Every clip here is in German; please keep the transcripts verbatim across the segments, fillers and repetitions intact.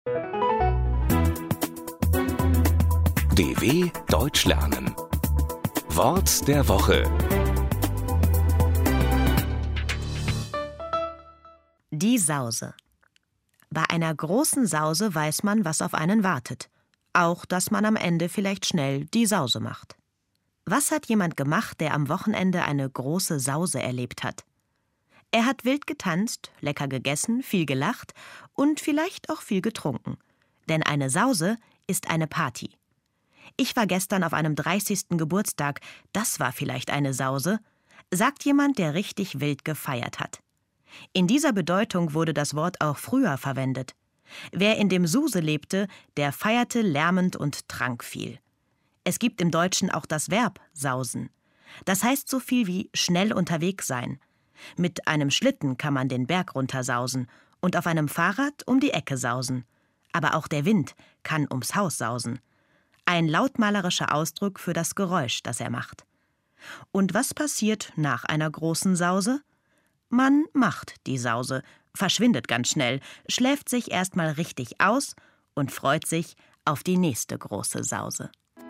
D W Deutsch lernen. Wort der Woche. Die Sause. Bei einer großen Sause weiß man, was auf einen wartet. Auch, dass man am Ende vielleicht schnell die Sause macht. Was hat jemand gemacht, der am Wochenende eine große Sause erlebt hat? Er hat wild getanzt, lecker gegessen, viel gelacht und vielleicht auch viel getrunken. Denn eine Sause ist eine Party. Ich war gestern auf einem dreißigsten Geburtstag, das war vielleicht eine Sause, sagt jemand, der richtig wild gefeiert hat. In dieser Bedeutung wurde das Wort auch früher verwendet. Wer in dem Suse lebte, der feierte lärmend und trank viel. Es gibt im Deutschen auch das Verb sausen. Das heißt so viel wie schnell unterwegs sein. Mit einem Schlitten kann man den Berg runtersausen und auf einem Fahrrad um die Ecke sausen. Aber auch der Wind kann ums Haus sausen. Ein lautmalerischer Ausdruck für das Geräusch, das er macht. Und was passiert nach einer großen Sause? Man macht die Sause, verschwindet ganz schnell, schläft sich erstmal richtig aus und freut sich auf die nächste große Sause.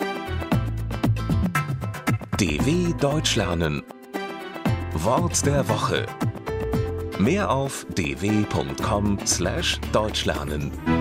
D W Deutsch lernen. Wort der Woche. Mehr auf d w punkt com slash deutschlernen.